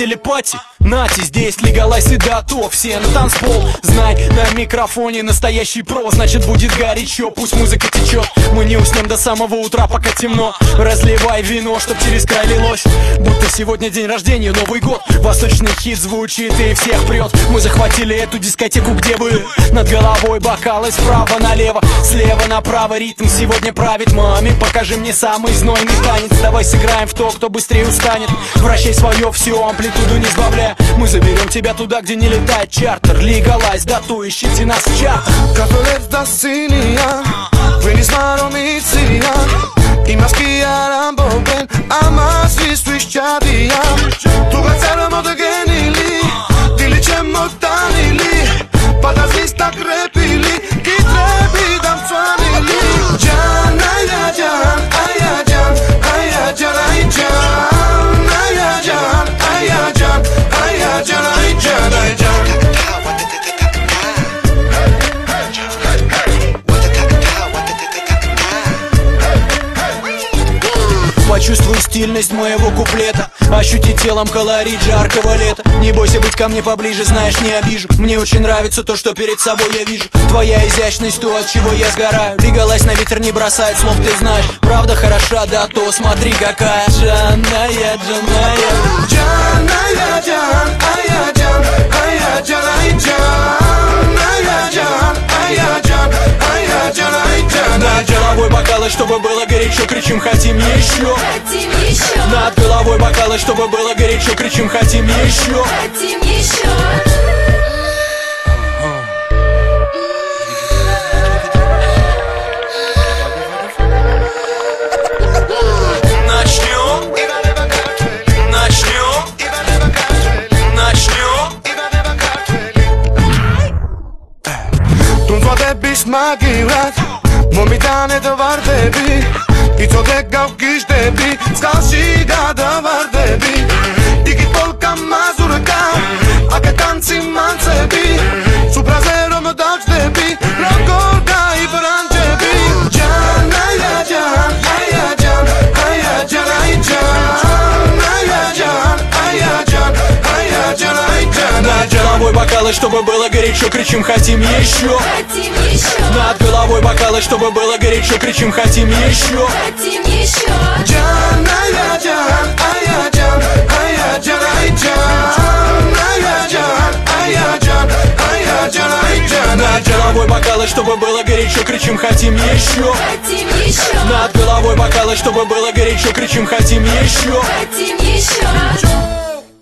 телепатии. Нати, здесь легалайз и дато. Все на танцпол, знай, на микрофоне настоящий про. Значит будет горячо, пусть музыка течет. Мы не уснем до самого утра, пока темно. Разливай вино, чтоб через край лилось. Будто сегодня день рождения, Новый год. Восточный хит звучит и всех прет. Мы захватили эту дискотеку, где вы. Над головой бокалы справа налево, слева направо. Ритм сегодня правит. Маме, покажи мне самый знойный танец. Давай сыграем в то, кто быстрее устанет. Вращай свое все, амплитуду не сбавляя. Мы заберем тебя туда, где не летает чартер. Легалайз, дату, ищите нас в чартах. Cafelet da Sinia, venis maromizia, imaskiaram boben, amasi swischadia. Tu gățeară-mă de genili, dili ce mă tanili, pada zista crepili, ki trebi dam soanili. Can, aya can, aya can, aya can, ay can, aya can, aya can, aya can, ay can, ay can. Почувствуй стильность моего куплета, ощути телом колорит жаркого лета. Не бойся быть ко мне поближе, знаешь, не обижу. Мне очень нравится то, что перед собой я вижу. Твоя изящность, то, от чего я сгораю. Легалайз на ветер не бросает слов, ты знаешь. Правда хороша, да то смотри какая. Джаная, Джаная. Джаная, Джан, ая, Джан, ая, Джан, ай, Джан, ая, Джан, ая, Джан, ая, Джан, ай, Джан. Над головой бокалы, чтобы было горячо, кричим, хотим еще. Хотим еще. Над головой бокалы, чтобы было горячо, кричим, хотим еще. Хотим еще. Maghirat, momitane të vardebi I co te gau kishtebi, s'ka shiga të vardebi Dikit polka mazurka, a ke tanci mancebi Supra zero më dal qdebi, rëkorda I vranqebi Gjan, aja gjan, aja gjan, aja gjan, aj gjan Aja gjan, aja gjan, aja gjan, aj gjan Над головой бокалы, чтобы было горячо, кричим, хотим еще. Хотим еще. Над головой бокалы, чтобы было горячо, кричим, хотим еще. Хотим еще. Can, aya, can, aya, can, aya, can, ay, can, aya, can, aya, can, aya, can, ay, can. Над головой бокалы, чтобы было горячо, кричим, хотим еще. Хотим еще. Над головой бокалы, чтобы было горячо, кричим, хотим еще. Хотим еще.